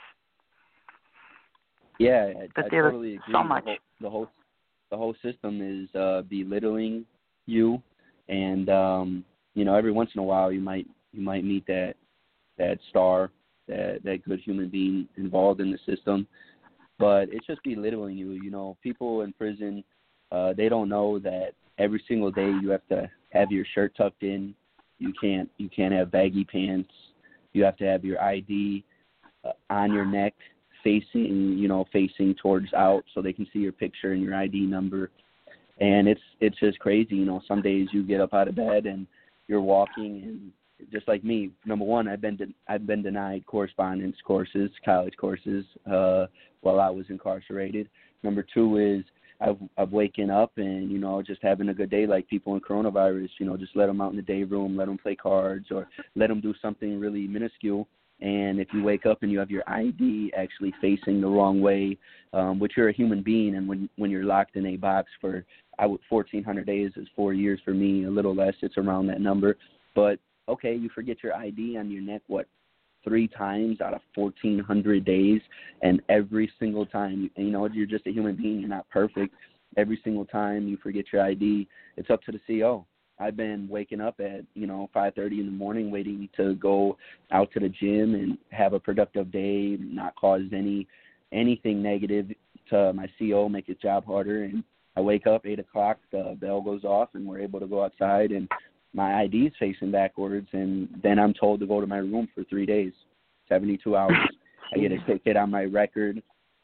Yeah, I, but I there totally is agree. so much. The whole, the whole the whole system is uh, belittling you, and um, you know, every once in a while you might you might meet that that star, that that good human being involved in the system, but it's just belittling you. You know, people in prison, uh, they don't know that every single day you have to have your shirt tucked in. You can't you can't have baggy pants. You have to have your I D uh, on your neck, facing, you know, facing towards out so they can see your picture and your I D number. And it's it's just crazy. You know, some days you get up out of bed and you're walking, and just like me, number one, I've been de- I've been denied correspondence courses, college courses, uh, while I was incarcerated. Number two is I've I've waken up and, you know, just having a good day like people in coronavirus. You know, just let them out in the day room, let them play cards, or let them do something really minuscule. And if you wake up and you have your I D actually facing the wrong way, um, which you're a human being, and when when you're locked in a box for I would fourteen hundred days is four years for me, a little less, it's around that number. But okay, you forget your I D on your neck, what, three times out of fourteen hundred days, and every single time, you know, you're just a human being, you're not perfect. Every single time you forget your I D, it's up to the C O. I've been waking up at, you know, five thirty in the morning waiting to go out to the gym and have a productive day, not cause any anything negative to my C O, make his job harder. And I wake up, eight o'clock, the bell goes off, and we're able to go outside, and my I D is facing backwards, and then I'm told to go to my room for three days, seventy-two hours. I get a ticket on my record.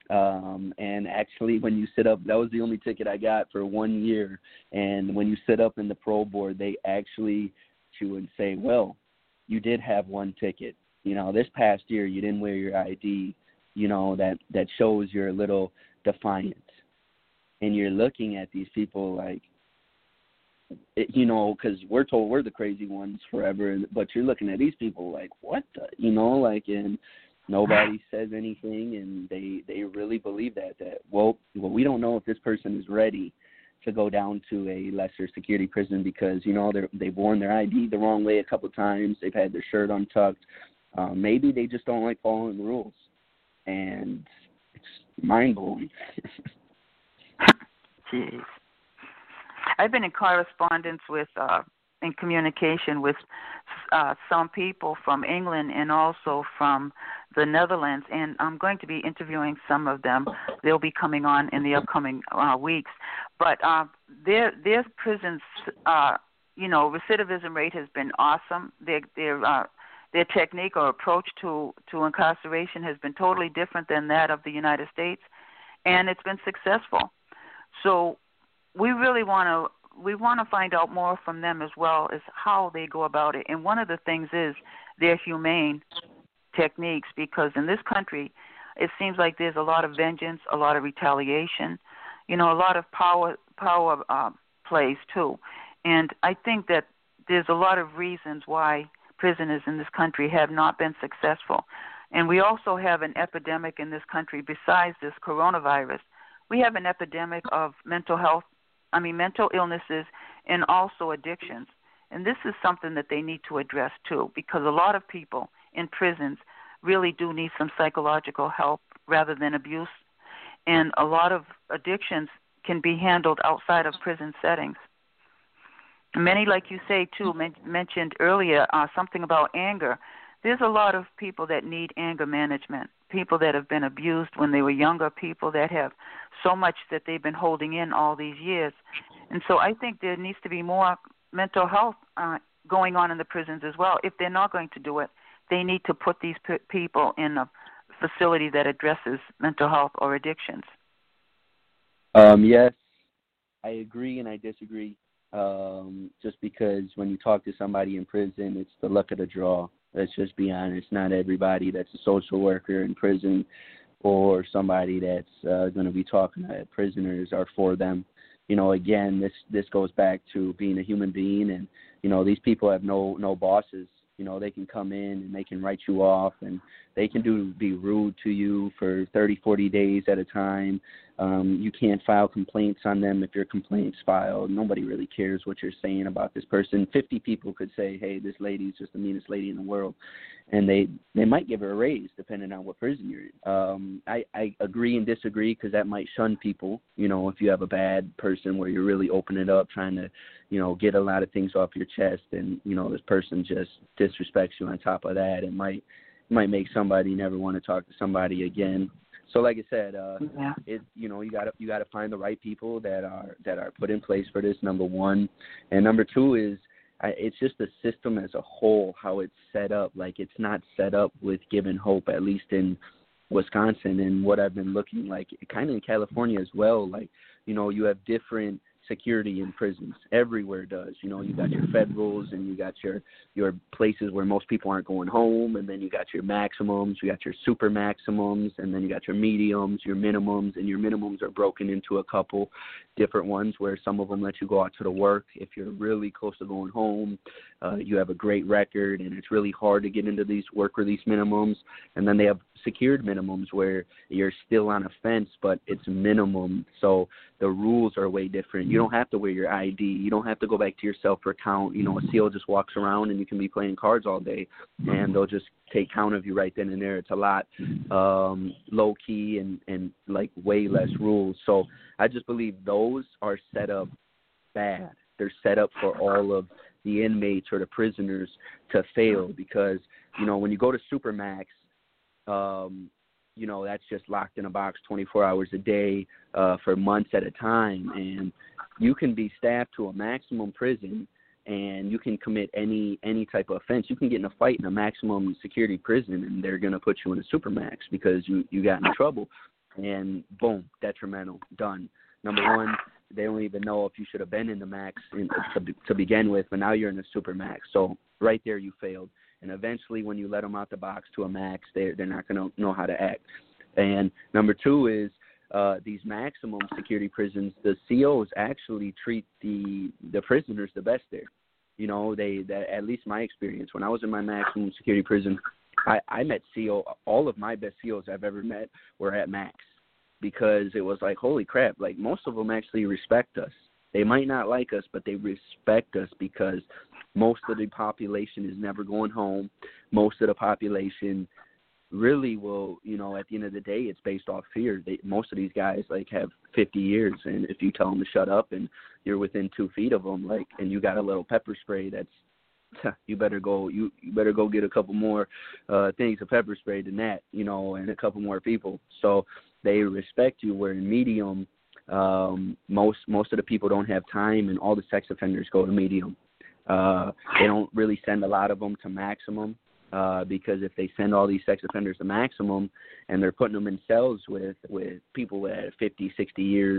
Um, and actually, when you sit up, that was the only ticket I got for one year. And when you sit up in the parole board, they actually chew and say, well, you did have one ticket. You know, this past year you didn't wear your I D. You know, that, that shows you're a little defiant. And you're looking at these people like, it, you know, because we're told we're the crazy ones forever, but you're looking at these people like, what the, you know, like, and nobody says anything, and they, they really believe that, that, well, well, we don't know if this person is ready to go down to a lesser security prison because, you know, they're, they've worn their I D the wrong way a couple of times. They've had their shirt untucked. Um, maybe they just don't like following the rules. And it's mind-blowing. Jeez. I've been in correspondence with, uh, in communication with uh, some people from England and also from the Netherlands, and I'm going to be interviewing some of them. They'll be coming on in the upcoming uh, weeks. But uh, their their prisons, uh, you know, recidivism rate has been awesome. Their their uh, their technique or approach to, to incarceration has been totally different than that of the United States, and it's been successful. So we really want to we want to find out more from them as well as how they go about it. And one of the things is their humane techniques, because in this country it seems like there's a lot of vengeance, a lot of retaliation, you know, a lot of power power uh, plays too. And I think that there's a lot of reasons why prisoners in this country have not been successful. And we also have an epidemic in this country besides this coronavirus. We have an epidemic of mental health, I mean mental illnesses, and also addictions. And this is something that they need to address too, because a lot of people in prisons really do need some psychological help rather than abuse. and a lot of addictions can be handled outside of prison settings. Many, like you say, too, men- mentioned earlier uh, something about anger. There's a lot of people that need anger management, people that have been abused when they were younger, people that have so much that they've been holding in all these years. And so I think there needs to be more mental health uh, going on in the prisons as well. If they're not going to do it, they need to put these p- people in a facility that addresses mental health or addictions. Um, yes, I agree and I disagree. Um, just because when you talk to somebody in prison, it's the luck of the draw. Let's just be honest. Not everybody that's a social worker in prison or somebody that's uh, going to be talking to prisoners are for them. You know, again, this this goes back to being a human being, and you know, these people have no no bosses. You know, they can come in and they can write you off, and they can do be rude to you for thirty, forty days at a time. Um, you can't file complaints on them if your complaint's filed. Nobody really cares what you're saying about this person. fifty people could say, hey, this lady's just the meanest lady in the world. And they, they might give her a raise depending on what prison you're in. Um, I, I agree and disagree because that might shun people. You know, if you have a bad person where you're really opening it up, trying to, you know, get a lot of things off your chest, and, you know, this person just disrespects you on top of that, it might, might make somebody never want to talk to somebody again. So, like I said, uh, yeah. it you know you got to you got to find the right people that are that are put in place for this. Number one, and number two is I, it's just the system as a whole, how it's set up. Like it's not set up with giving hope, at least in Wisconsin and what I've been looking like, kind of in California as well. Like you know you have different security in prisons. Everywhere does. You know, you got your federals and you got your your places where most people aren't going home, and then you got your maximums, you got your super maximums, and then you got your mediums, your minimums, and your minimums are broken into a couple different ones where some of them let you go out to the work. If you're really close to going home, uh, you have a great record, and it's really hard to get into these work release minimums. And then they have secured minimums where you're still on a fence, but it's minimum. So the rules are way different. You don't have to wear your I D. You don't have to go back to your cell for count. You know, a SEAL just walks around and you can be playing cards all day, and they'll just take count of you right then and there. It's a lot um, low key and, and like way less rules. So I just believe those are set up bad. They're set up for all of the inmates or the prisoners to fail because, you know, when you go to Supermax, um, you know, that's just locked in a box twenty-four hours a day uh, for months at a time. And you can be staffed to a maximum prison and you can commit any any type of offense. You can get in a fight in a maximum security prison and they're going to put you in a Supermax because you, you got in trouble. And boom, detrimental, done. Number one, they don't even know if you should have been in the max in, to, to begin with, but now you're in the Supermax. So right there you failed. And eventually when you let them out the box to a max, they're, they're not going to know how to act. And number two is uh, these maximum security prisons, the C Os actually treat the the prisoners the best there. You know, they, they at least my experience, when I was in my maximum security prison, I, I met C O, all of my best C Os I've ever met were at max because it was like, holy crap, like most of them actually respect us. They might not like us, but they respect us because most of the population is never going home. Most of the population really will, you know, at the end of the day, it's based off fear. They, most of these guys, like, have fifty years, and if you tell them to shut up and you're within two feet of them, like, and you got a little pepper spray, that's, you better go, you, you better go get a couple more uh, things of pepper spray than that, you know, and a couple more people. So they respect you, where in medium, um, most most of the people don't have time, and all the sex offenders go to medium. Uh, they don't really send a lot of them to maximum uh, because if they send all these sex offenders to maximum and they're putting them in cells with, with people at fifty, sixty years,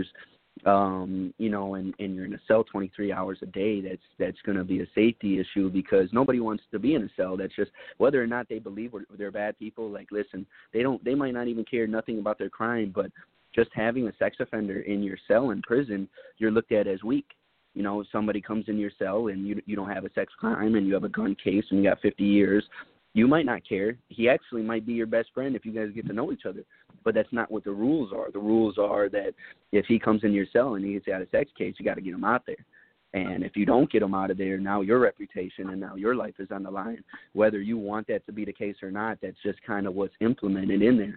um, you know, and, and you're in a cell twenty-three hours a day, that's that's going to be a safety issue because nobody wants to be in a cell. That's just whether or not they believe they're bad people. Like, listen, they don't, they might not even care nothing about their crime, but just having a sex offender in your cell in prison, you're looked at as weak. You know, somebody comes in your cell and you you don't have a sex crime and you have a gun case and you got fifty years, you might not care. He actually might be your best friend if you guys get to know each other. But that's not what the rules are. The rules are that if he comes in your cell and he gets out a sex case, you got to get him out there. And if you don't get him out of there, now your reputation and now your life is on the line. Whether you want that to be the case or not, that's just kind of what's implemented in there.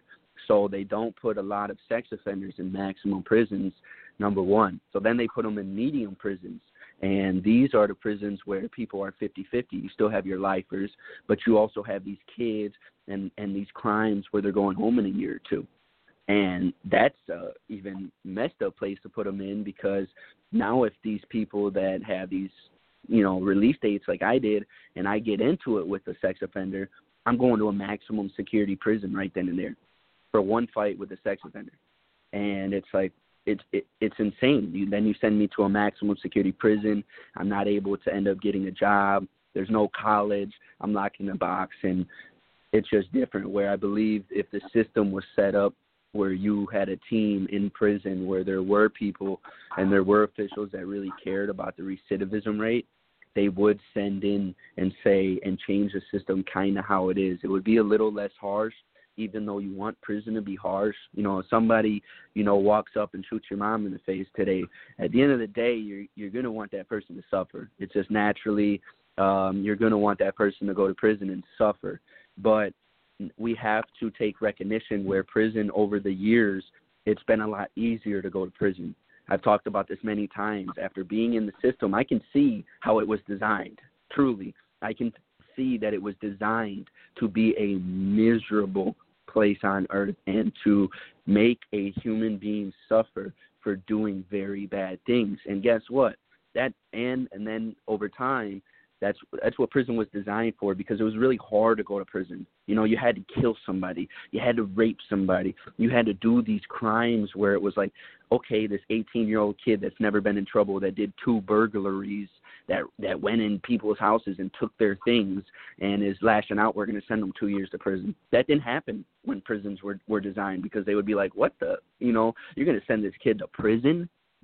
So they don't put a lot of sex offenders in maximum prisons, number one. So then they put them in medium prisons. And these are the prisons where people are fifty-fifty. You still have your lifers, but you also have these kids and, and these crimes where they're going home in a year or two. And that's uh, even messed up place to put them in, because now if these people that have these, you know, release dates like I did, and I get into it with a sex offender, I'm going to a maximum security prison right then and there for one fight with a sex offender. And it's like, it's it, it's insane. You, then you send me to a maximum security prison. I'm not able to end up getting a job. There's no college. I'm locked in a box, and it's just different. Where I believe if the system was set up where you had a team in prison where there were people and there were officials that really cared about the recidivism rate, they would send in and say and change the system kind of how it is. It would be a little less harsh, even though you want prison to be harsh. You know, if somebody, you know, walks up and shoots your mom in the face today, at the end of the day, you're you're going to want that person to suffer. It's just naturally um, you're going to want that person to go to prison and suffer. But we have to take recognition where prison over the years, it's been a lot easier to go to prison. I've talked about this many times. After being in the system, I can see how it was designed, truly. I can see that it was designed to be a miserable place on earth and to make a human being suffer for doing very bad things. And guess what? That and and then over time, that's that's what prison was designed for, because it was really hard to go to prison. You know, you had to kill somebody, you had to rape somebody, you had to do these crimes where it was like, okay, this eighteen-year-old kid that's never been in trouble, that did two burglaries, that that went in people's houses and took their things and is lashing out, we're going to send them two years to prison. That didn't happen when prisons were, were designed, because they would be like, what the, you know, you're going to send this kid to prison?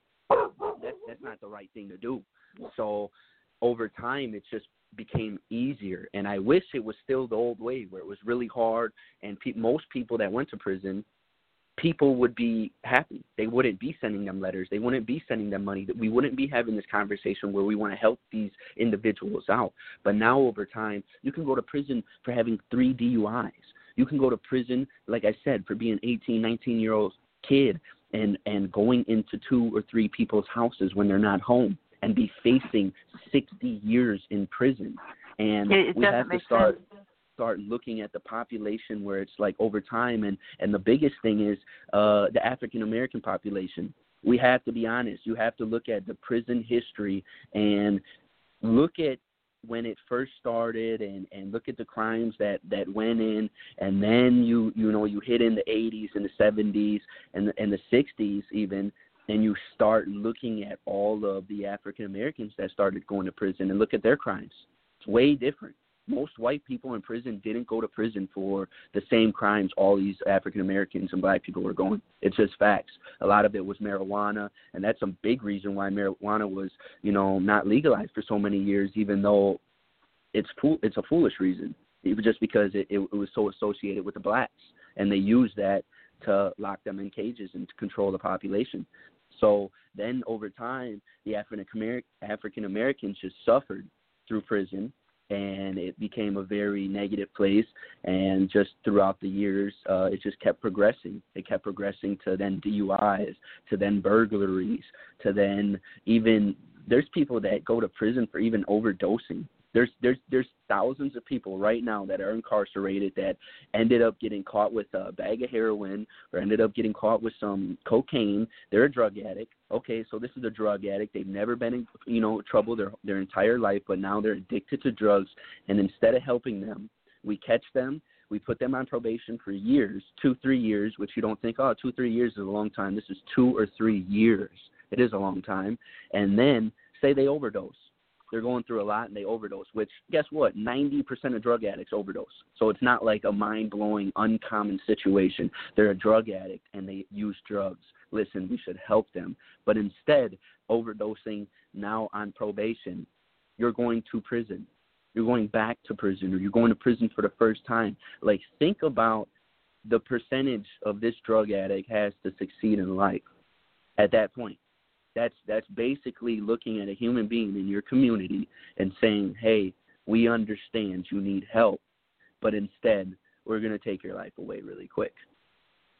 That, that's not the right thing to do. So over time, it just became easier. And I wish it was still the old way where it was really hard, and pe- most people that went to prison, people would be happy. They wouldn't be sending them letters. They wouldn't be sending them money. We wouldn't be having this conversation where we want to help these individuals out. But now over time, you can go to prison for having three D U Is. You can go to prison, like I said, for being an eighteen, nineteen-year-old kid and, and going into two or three people's houses when they're not home and be facing sixty years in prison. And it, it we have to start sense. start looking at the population where it's like over time. And, and the biggest thing is uh, the African-American population. We have to be honest. You have to look at the prison history and look at when it first started and, and look at the crimes that, that went in. And then you, you know, you hit in the eighties and the seventies and the, and the sixties even, and you start looking at all of the African-Americans that started going to prison and look at their crimes. It's way different. Most white people in prison didn't go to prison for the same crimes all these African-Americans and black people were going. It's just facts. A lot of it was marijuana, and that's a big reason why marijuana was, you know, not legalized for so many years, even though it's fool- it's a foolish reason. It was just because it, it, it was so associated with the blacks, and they used that to lock them in cages and to control the population. So then over time, the African-Americans just suffered through prison, and it became a very negative place. And just throughout the years, uh, it just kept progressing. It kept progressing to then D U Is, to then burglaries, to then even there's people that go to prison for even overdosing. There's there's there's thousands of people right now that are incarcerated that ended up getting caught with a bag of heroin or ended up getting caught with some cocaine. They're a drug addict. Okay, so this is a drug addict. They've never been in, you know, trouble their their entire life, but now they're addicted to drugs. And instead of helping them, we catch them. We put them on probation for years, two, three years, which you don't think, oh, two, three years is a long time. This is two or three years. It is a long time. And then say they overdose. They're going through a lot and they overdose, which guess what? ninety percent of drug addicts overdose. So it's not like a mind-blowing, uncommon situation. They're a drug addict and they use drugs. Listen, we should help them. But instead, overdosing now on probation, you're going to prison. You're going back to prison, or you're going to prison for the first time. Like, think about the percentage of this drug addict has to succeed in life at that point. That's that's basically looking at a human being in your community and saying, hey, we understand you need help, but instead we're going to take your life away really quick.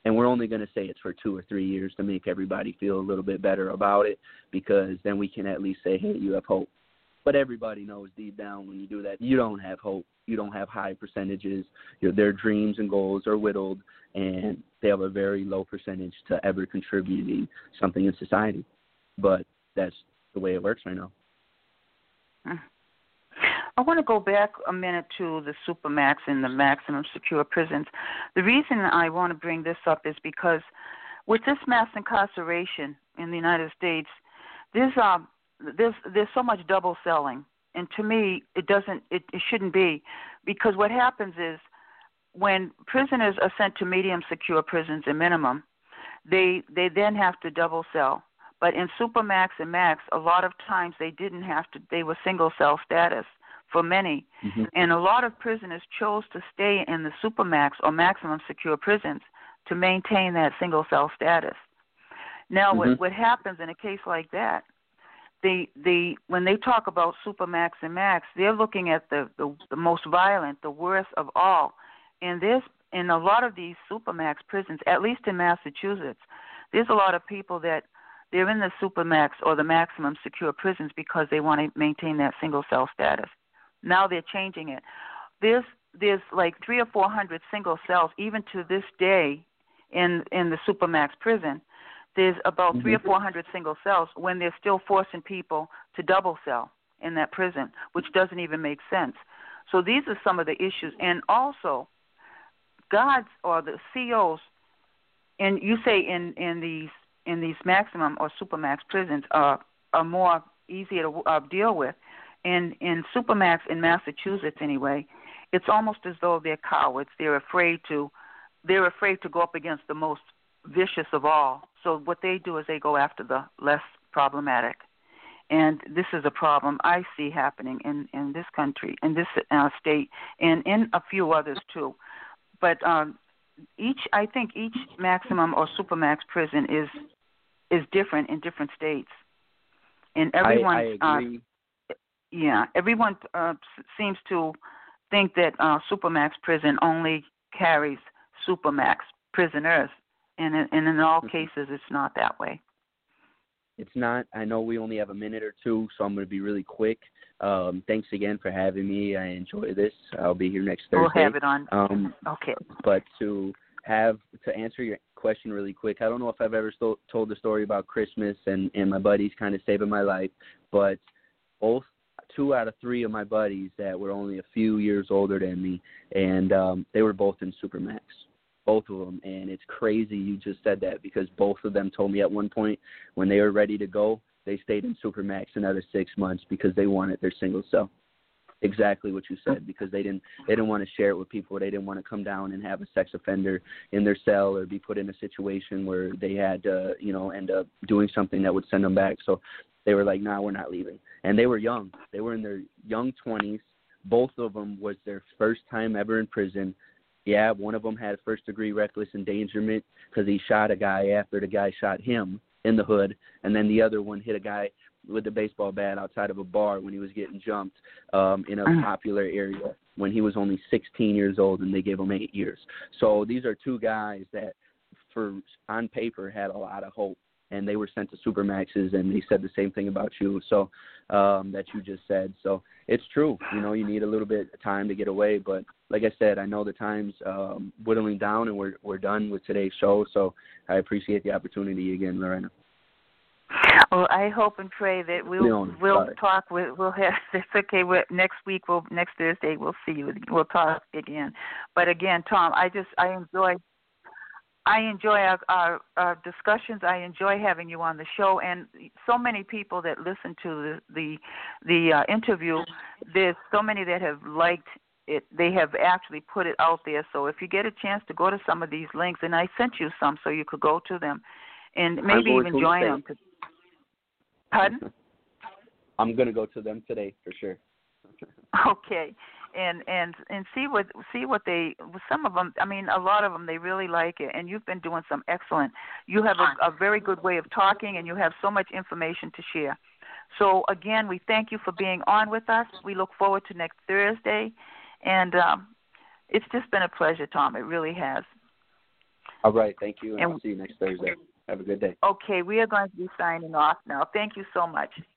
And we're only going to say it's for two or three years to make everybody feel a little bit better about it, because then we can at least say, hey, you have hope. But everybody knows deep down when you do that, you don't have hope. You don't have high percentages. Your, their dreams and goals are whittled, and they have a very low percentage to ever contributing something in society. But that's the way it works right now. I want to go back a minute to the Supermax and the maximum secure prisons. The reason I want to bring this up is because with this mass incarceration in the United States, there's uh, there's there's so much double selling, and to me, it doesn't it, it shouldn't be, because what happens is when prisoners are sent to medium secure prisons and minimum, they they then have to double cell. But in Supermax and Max, a lot of times they didn't have to. They were single cell status for many, mm-hmm. and a lot of prisoners chose to stay in the Supermax or maximum secure prisons to maintain that single cell status. Now, mm-hmm. what what happens in a case like that? They they when they talk about Supermax and Max, they're looking at the, the the most violent, the worst of all. And there's in a lot of these Supermax prisons, at least in Massachusetts, there's a lot of people that they're in the Supermax or the maximum secure prisons because they want to maintain that single cell status. Now they're changing it. There's there's like three or four hundred single cells even to this day in in the Supermax prison. There's about mm-hmm. three or four hundred single cells when they're still forcing people to double cell in that prison, which doesn't even make sense. So these are some of the issues. And also, guards or the C Os, and you say in, in these in these maximum or Supermax prisons are are more easier to uh, deal with. In in Supermax in Massachusetts anyway, it's almost as though they're cowards. They're afraid to they're afraid to go up against the most vicious of all. So what they do is they go after the less problematic. And this is a problem I see happening in, in this country, in this uh, state, and in a few others too. But um, each, I think each maximum or Supermax prison is is different in different states. And everyone, I, I agree. Uh, yeah, everyone uh, seems to think that uh, Supermax prison only carries Supermax prisoners, and, and in all cases, it's not that way. It's not. I know we only have a minute or two, so I'm going to be really quick. Um, thanks again for having me. I enjoy this. I'll be here next Thursday. We'll have it on. Um, okay. But to have to answer your question really quick, I don't know if I've ever sto- told the story about Christmas and, and my buddies kind of saving my life, but both two out of three of my buddies that were only a few years older than me, and um, they were both in Supermax. Both of them, and it's crazy you just said that, because both of them told me at one point when they were ready to go, they stayed in Supermax another six months because they wanted their single cell. Exactly what you said, because they didn't they didn't want to share it with people. They didn't want to come down and have a sex offender in their cell or be put in a situation where they had to, you know, end up doing something that would send them back. So they were like, nah, we're not leaving. And they were young. They were in their young twenties. Both of them was their first time ever in prison. Yeah, one of them had first-degree reckless endangerment because he shot a guy after the guy shot him in the hood, and then the other one hit a guy with a baseball bat outside of a bar when he was getting jumped um, in a popular area when he was only sixteen years old, and they gave him eight years. So these are two guys that, for on paper, had a lot of hope, and they were sent to Supermaxes, and they said the same thing about you, so um, that you just said. So it's true. You know, you need a little bit of time to get away, but like I said, I know the time's um, whittling down, and we're we're done with today's show, so I appreciate the opportunity again, Lorena. Well, I hope and pray that we'll Leon, we'll sorry. talk. We'll, we'll have. It's okay. We're, next week, we'll next Thursday, we'll see you. We'll talk again. But again, Tom, I just I enjoy. I enjoy our, our, our discussions. I enjoy having you on the show, and so many people that listen to the the, the uh, interview. There's so many that have liked it. They have actually put it out there. So if you get a chance to go to some of these links, and I sent you some, so you could go to them, and maybe even join them. To, pardon? I'm going to go to them today for sure. Okay. And, and and see what see what they some of them. I mean, a lot of them they really like it. And you've been doing some excellent. You have a, a very good way of talking, and you have so much information to share. So again, we thank you for being on with us. We look forward to next Thursday, and um, it's just been a pleasure, Tom. It really has. All right. Thank you, and, And- I'll see you next Thursday. Have a good day. Okay, we are going to be signing off now. Thank you so much.